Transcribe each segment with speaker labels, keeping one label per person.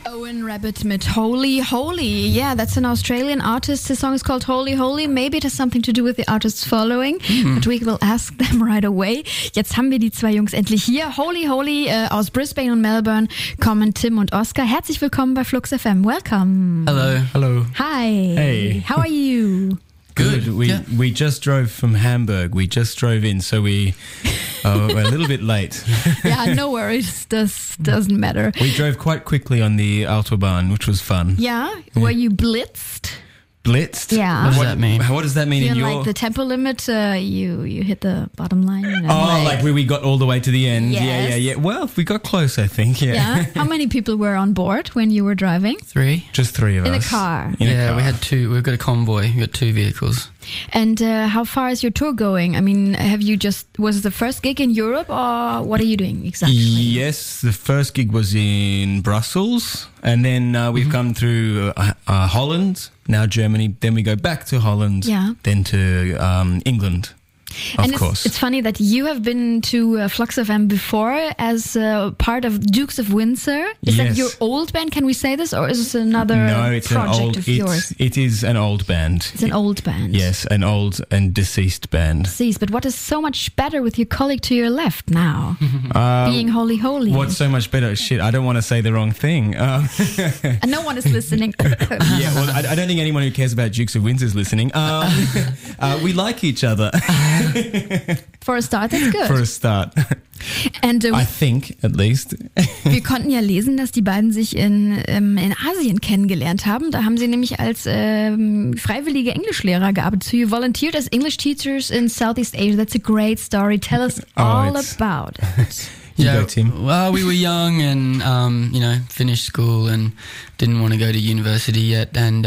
Speaker 1: Owen Rabbit mit Holy Holy. Yeah, that's an Australian artist. His song is called Holy Holy. Maybe it has something to do with the artist's following, but we will ask them right away. Jetzt haben wir die zwei Jungs endlich hier. Holy Holy aus Brisbane und Melbourne kommen Tim und Oscar. Herzlich willkommen bei Flux FM. Welcome.
Speaker 2: Hello.
Speaker 3: Hello.
Speaker 1: Hi.
Speaker 3: Hey.
Speaker 1: How are you?
Speaker 3: Good. We just drove from Hamburg. We just drove in, so we're a little bit late.
Speaker 1: Yeah, no worries. This doesn't matter.
Speaker 3: We drove quite quickly on the Autobahn, which was fun.
Speaker 1: Yeah? Were you blitzed?
Speaker 3: Blitzed?
Speaker 1: Yeah.
Speaker 2: What does that mean?
Speaker 3: What does that mean in your...
Speaker 1: like the tempo limit, you hit the bottom line. You know,
Speaker 3: like where we got all the way to the end.
Speaker 1: Yes.
Speaker 3: Yeah. Well, we got close, I think.
Speaker 1: Yeah. How many people were on board when you were driving?
Speaker 2: 3.
Speaker 3: Just 3 of us.
Speaker 1: In a car.
Speaker 2: We had 2. We've got a convoy. We've got 2 vehicles.
Speaker 1: And how far is your tour going? I mean, was it the first gig in Europe or what are you doing exactly?
Speaker 3: Yes, the first gig was in Brussels, and then we've come through Holland, now Germany, then we go back to Holland, then to England. Of course.
Speaker 1: It's funny that you have been to Flux FM before as part of Dukes of Windsor. Is that your old band? Can we say this? Or is this another project of yours?
Speaker 3: It is an old band.
Speaker 1: It's an old band.
Speaker 3: Yes, an old and deceased band.
Speaker 1: Deceased, but what is so much better with your colleague to your left now? Being Holy Holy.
Speaker 3: What's so much better? Shit, I don't want to say the wrong thing.
Speaker 1: And no one is listening.
Speaker 3: Yeah, well, I don't think anyone who cares about Dukes of Windsor is listening. We like each other.
Speaker 1: For a start, that's good.
Speaker 3: For a start.
Speaker 1: And,
Speaker 3: I think, at least.
Speaker 1: Wir konnten ja lesen, dass die beiden sich in Asien kennengelernt haben. Da haben sie nämlich als freiwillige Englischlehrer gearbeitet. So you volunteered as English teachers in Southeast Asia. That's a great story. Tell us all about it.
Speaker 3: Go, Tim.
Speaker 2: Well, we were young and, finished school and didn't want to go to university yet. And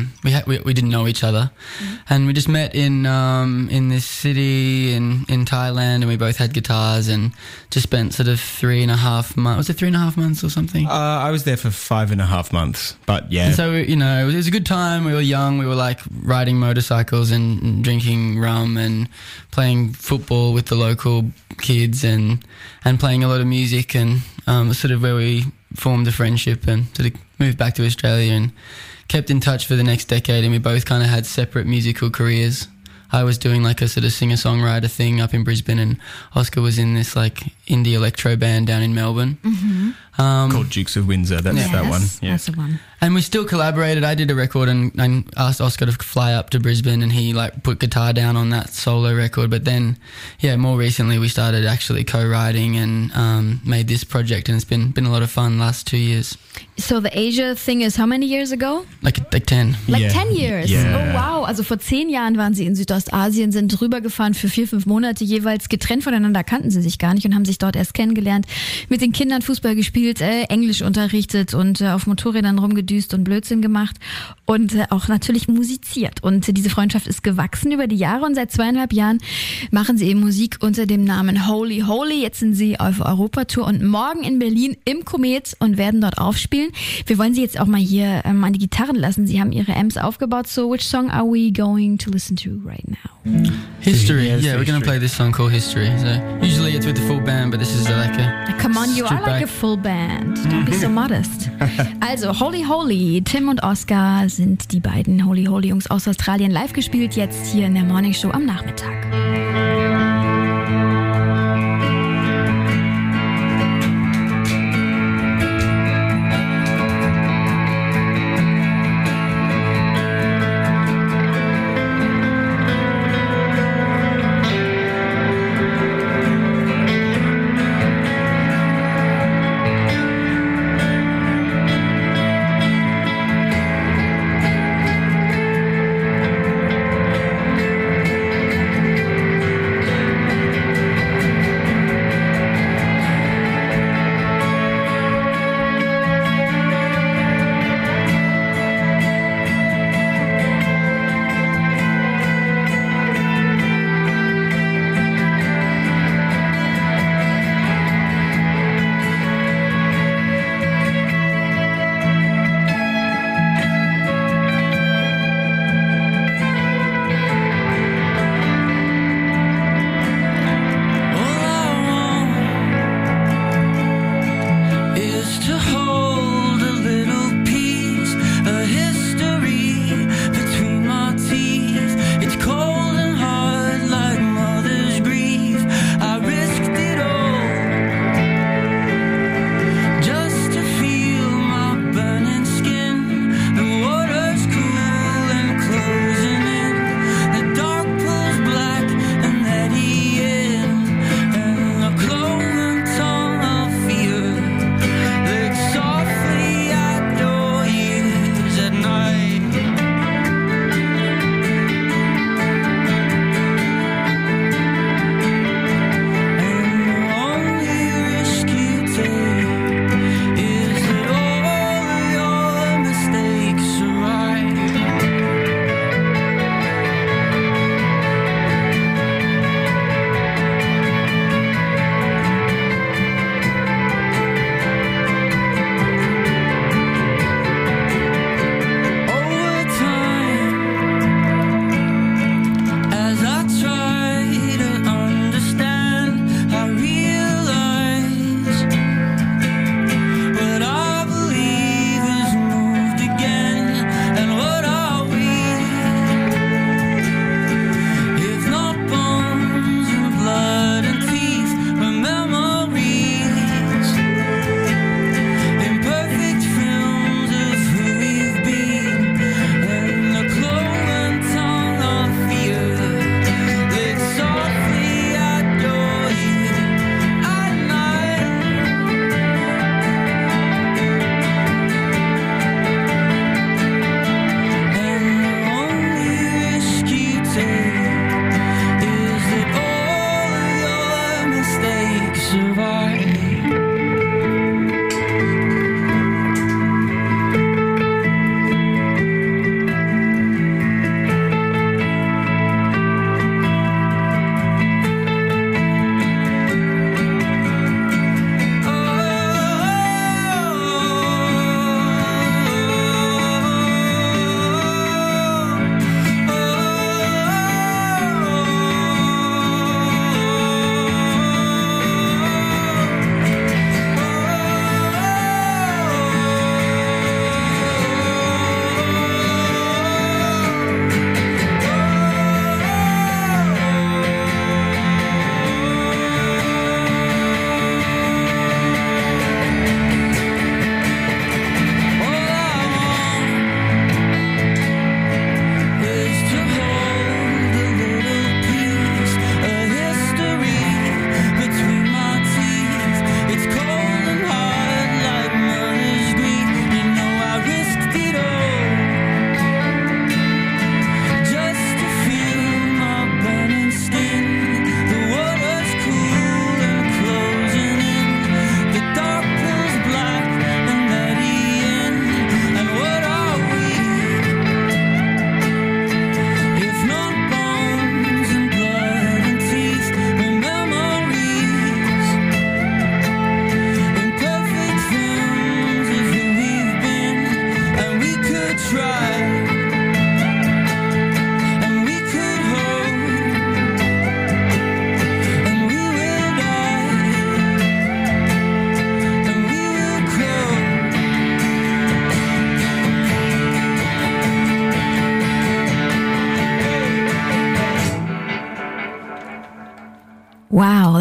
Speaker 2: we didn't know each other. Mm-hmm. And we just met in this city in Thailand, and we both had guitars and just spent sort of 3.5 months. Was it 3.5 months or something?
Speaker 3: I was there for 5.5 months, but yeah.
Speaker 2: And so, it was a good time. We were young. We were like riding motorcycles and drinking rum and playing football with the local kids and playing a lot of music, and sort of where we formed a friendship and sort of moved back to Australia and kept in touch for the next decade. And we both kind of had separate musical careers. I was doing like a sort of singer-songwriter thing up in Brisbane, and Oscar was in this like indie electro band down in Melbourne.
Speaker 1: Mm-hmm.
Speaker 3: Called Dukes of Windsor. That's that one.
Speaker 1: Yeah. That's the one.
Speaker 2: And we still collaborated. I did a record and asked Oscar to fly up to Brisbane, and he like put guitar down on that solo record. But then, more recently we started actually co-writing and made this project, and it's been a lot of fun last 2 years.
Speaker 1: So the Asia thing is how many years ago?
Speaker 2: Like 10.
Speaker 1: Like 10 years?
Speaker 3: Yeah.
Speaker 1: Oh wow, also vor 10 Jahren waren sie in Südostasien, sind rübergefahren für 4-5 Monate jeweils, getrennt voneinander, kannten sie sich gar nicht und haben sich dort erst kennengelernt, mit den Kindern Fußball gespielt, Englisch unterrichtet und auf Motorrädern rumgedüst und Blödsinn gemacht und auch natürlich musiziert. Und diese Freundschaft ist gewachsen über die Jahre, und seit 2,5 Jahren machen sie eben Musik unter dem Namen Holy Holy. Jetzt sind sie auf Europatour und morgen in Berlin im Komet und werden dort aufspielen. Wir wollen sie jetzt auch mal hier an die Gitarren lassen. Sie haben ihre Amps aufgebaut. So which song are we going to listen to right now?
Speaker 2: History. Yeah, we're going to play this song called History. So usually it's with the full band, but this is like a...
Speaker 1: Come on, you are like a full band. Don't be so modest. Also Holy Holy, Tim und Oscar sind die beiden Holy Holy Jungs aus Australien, live gespielt jetzt hier in der Morning Show am Nachmittag.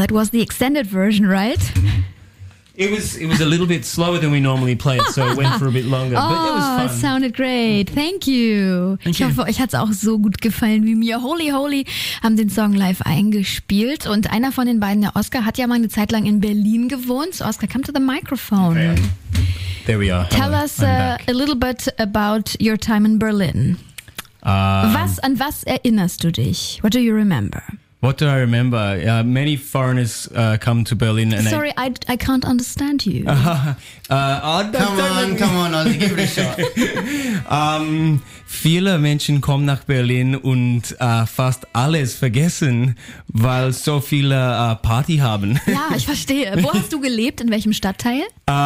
Speaker 1: that was the extended version, right?
Speaker 3: It was a little bit slower than we normally play it, so it went for a bit longer. But it was fun.
Speaker 1: It sounded great. Thank you. Ich hoffe, euch hat es auch so gut gefallen wie mir. Holy Holy haben den Song live eingespielt. Und einer von den beiden, der Oscar, hat ja mal eine Zeit lang in Berlin gewohnt. So Oscar, come to the microphone.
Speaker 3: Okay. There we are.
Speaker 1: Tell us a little bit about your time in Berlin. An was erinnerst du dich? What do you remember?
Speaker 3: What do I remember? Many foreigners come to Berlin. And
Speaker 1: Sorry, I can't understand you.
Speaker 2: Come on, Ozzy, give it a shot.
Speaker 3: Viele Menschen kommen nach Berlin und fast alles vergessen, weil so viele Party haben.
Speaker 1: Ja, ich verstehe. Wo hast du gelebt? In welchem Stadtteil?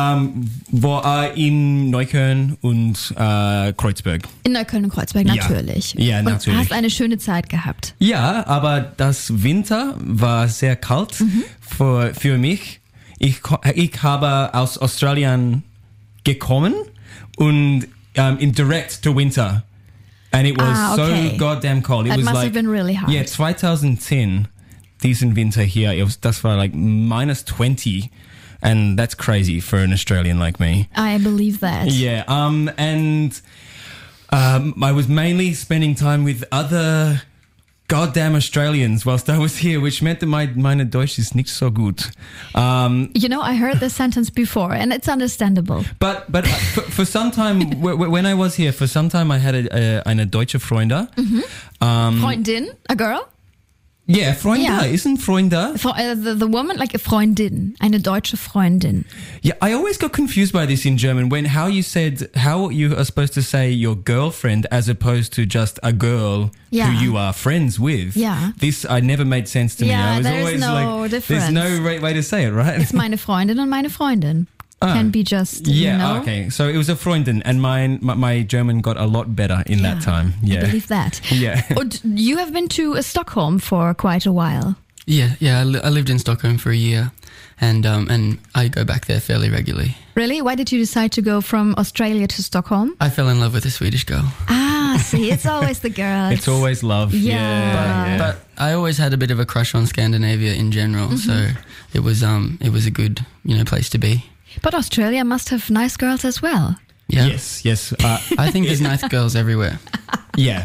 Speaker 3: In Neukölln und Kreuzberg.
Speaker 1: In Neukölln und Kreuzberg, natürlich.
Speaker 3: Ja, natürlich.
Speaker 1: Und hast eine schöne Zeit gehabt.
Speaker 3: Ja, aber das Winter war sehr kalt für mich. Ich habe aus Australien gekommen und in direct to winter. And it was so goddamn cold.
Speaker 1: It must have been really hard.
Speaker 3: Yeah, 2010, diesen Winter hier, das war like minus 20. And that's crazy for an Australian like me.
Speaker 1: I believe that.
Speaker 3: Yeah, and I was mainly spending time with other goddamn Australians whilst I was here, which meant that meine Deutsch ist nicht so gut.
Speaker 1: I heard this sentence before, and it's understandable.
Speaker 3: But for some time, when I was here, for some time I had eine deutsche Freundin.
Speaker 1: Freundin? A girl?
Speaker 3: Yeah, Freunde.
Speaker 1: Yeah.
Speaker 3: Isn't Freunde?
Speaker 1: The woman, like a Freundin. Eine deutsche Freundin.
Speaker 3: Yeah, I always got confused by this in German, how you are supposed to say your girlfriend as opposed to just a girl who you are friends with.
Speaker 1: Yeah.
Speaker 3: This never made sense to me. I was always
Speaker 1: no difference.
Speaker 3: There's no right way to say it, right?
Speaker 1: It's meine Freundin und meine Freundin. Can be just,
Speaker 3: okay. So it was a Freundin, and my German got a lot better in that time. Yeah.
Speaker 1: I believe that.
Speaker 3: Yeah.
Speaker 1: And you have been to Stockholm for quite a while.
Speaker 2: Yeah. I lived in Stockholm for a year, and I go back there fairly regularly.
Speaker 1: Really? Why did you decide to go from Australia to Stockholm?
Speaker 2: I fell in love with a Swedish girl.
Speaker 1: See, it's always the girls.
Speaker 3: It's always love.
Speaker 1: Yeah.
Speaker 2: But I always had a bit of a crush on Scandinavia in general, so it was a good place to be.
Speaker 1: But Australia must have nice girls as well.
Speaker 2: Yeah.
Speaker 3: Yes.
Speaker 2: I think there's nice girls everywhere.
Speaker 3: Yeah.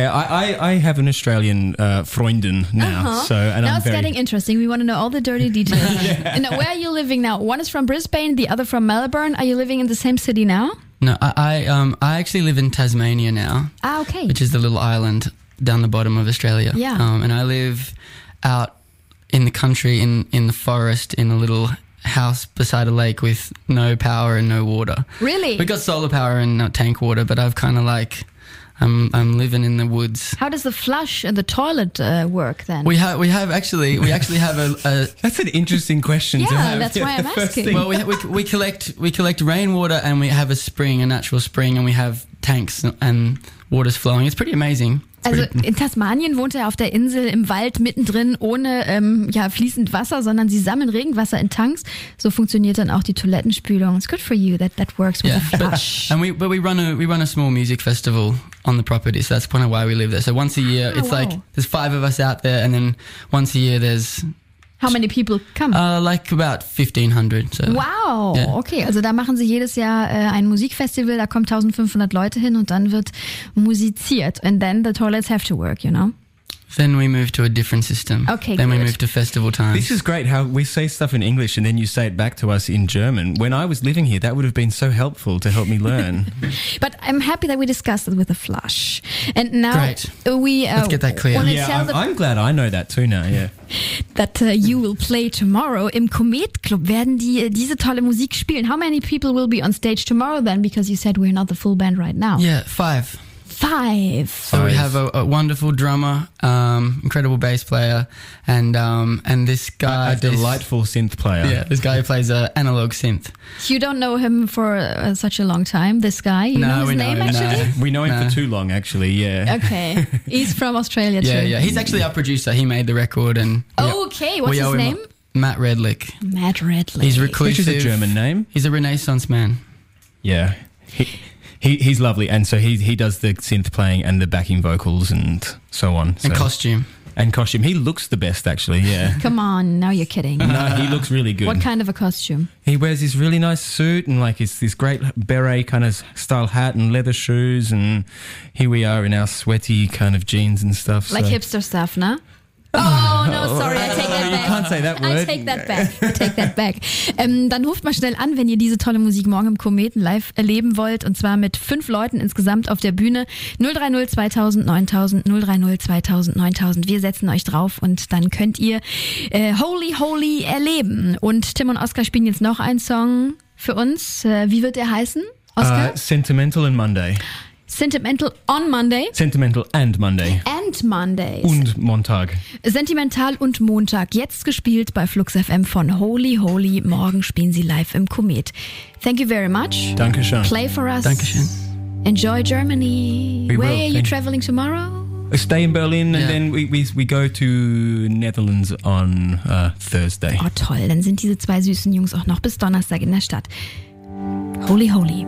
Speaker 3: I have an Australian Freundin now,
Speaker 1: now it's getting interesting. We want to know all the dirty details. And where are you living now? One is from Brisbane, the other from Melbourne. Are you living in the same city now?
Speaker 2: No, I actually live in Tasmania now.
Speaker 1: Okay.
Speaker 2: Which is the little island down the bottom of Australia.
Speaker 1: Yeah.
Speaker 2: And I live out in the country, in the forest, in a little house beside a lake with no power and no water.
Speaker 1: Really?
Speaker 2: We got solar power and tank water, but I've kind of I'm living in the woods.
Speaker 1: How does the flush and the toilet work then?
Speaker 2: We actually have a
Speaker 3: That's an interesting question to have.
Speaker 1: That's why I'm asking.
Speaker 2: Well, we collect rainwater, and we have a natural spring, and we have tanks and water's flowing. It's pretty amazing.
Speaker 1: Also in Tasmanien wohnt er auf der Insel im Wald mittendrin ohne fließend Wasser, sondern sie sammeln Regenwasser in Tanks. So funktioniert dann auch die Toilettenspülung. It's good for you that works with the flush.
Speaker 2: But we run a small music festival on the property, so that's kind of why we live there. So once a year, like there's 5 of us out there, and then once a year there's.
Speaker 1: How many people come?
Speaker 2: Like about 1,500. So.
Speaker 1: Wow, okay. Also da machen sie jedes Jahr ein Musikfestival, da kommen 1,500 Leute hin und dann wird musiziert. And then the toilets have to work,
Speaker 2: Then we move to a different system.
Speaker 1: Okay,
Speaker 2: Then we move to festival times.
Speaker 3: This is great how we say stuff in English and then you say it back to us in German. When I was living here, that would have been so helpful to help me learn.
Speaker 1: But I'm happy that we discussed it with the flush. And now
Speaker 2: let's get that clear.
Speaker 3: I'm glad I know that too now, yeah.
Speaker 1: That you will play tomorrow. Im Komet Club werden die diese tolle Musik spielen. How many people will be on stage tomorrow then? Because you said we're not the full band right now.
Speaker 2: Yeah, 5.
Speaker 1: 5.
Speaker 2: So we have a wonderful drummer, incredible bass player, and this guy,
Speaker 3: a delightful synth player.
Speaker 2: Yeah, this guy who plays analog synth.
Speaker 1: You don't know him for such a long time. This guy, you know his name actually.
Speaker 3: We know him for too long, actually. Yeah.
Speaker 1: Okay, he's from Australia too.
Speaker 2: Yeah. He's actually our producer. He made the record, and
Speaker 1: okay, what's his name?
Speaker 2: Matt Redlick.
Speaker 1: Matt Redlick.
Speaker 2: He's reclusive.
Speaker 3: Which is a German name.
Speaker 2: He's a Renaissance man.
Speaker 3: Yeah. He's lovely, and so he does the synth playing and the backing vocals and so on.
Speaker 2: And costume.
Speaker 3: And costume. He looks the best, actually, yeah.
Speaker 1: Come on, now you're kidding.
Speaker 3: No, he looks really good.
Speaker 1: What kind of a costume?
Speaker 3: He wears this really nice suit and like this great beret kind of style hat and leather shoes, and here we are in our sweaty kind of jeans and stuff.
Speaker 1: Like hipster stuff, no? Oh, no, sorry, I take that back.
Speaker 3: You can't say that word.
Speaker 1: I take that back. Dann ruft mal schnell an, wenn ihr diese tolle Musik morgen im Kometen live erleben wollt. Und zwar mit 5 Leuten insgesamt auf der Bühne. 030 2000 9000, 030 2000 9000. Wir setzen euch drauf und dann könnt ihr Holy Holy erleben. Und Tim und Oskar spielen jetzt noch einen Song für uns. Wie wird der heißen, Oskar?
Speaker 3: Sentimental and Monday.
Speaker 1: Sentimental on Monday.
Speaker 3: Sentimental and Monday.
Speaker 1: And Mondays.
Speaker 3: Und Montag.
Speaker 1: Sentimental und Montag. Jetzt gespielt bei Flux FM von Holy Holy. Morgen spielen sie live im Komet. Thank you very much.
Speaker 3: Dankeschön.
Speaker 1: Play for us.
Speaker 2: Dankeschön.
Speaker 1: Enjoy Germany. Where are you traveling tomorrow?
Speaker 3: I stay in Berlin and then we go to Netherlands on Thursday.
Speaker 1: Oh toll, dann sind diese 2 süßen Jungs auch noch bis Donnerstag in der Stadt. Holy Holy.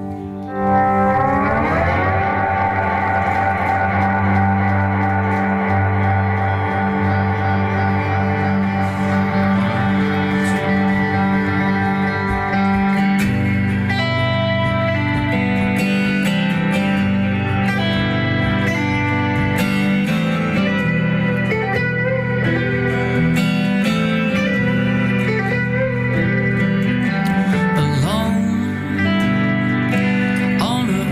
Speaker 2: On a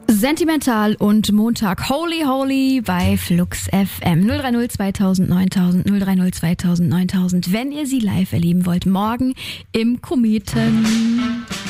Speaker 1: Sentimental und Montag Holy Holy bei Flux FM 030 2000 9000 030 2000 9000, wenn ihr sie live erleben wollt, morgen im Kometen.